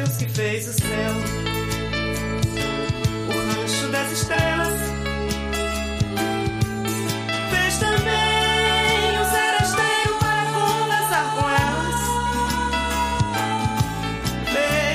Deus que fez o céu, o rancho das estrelas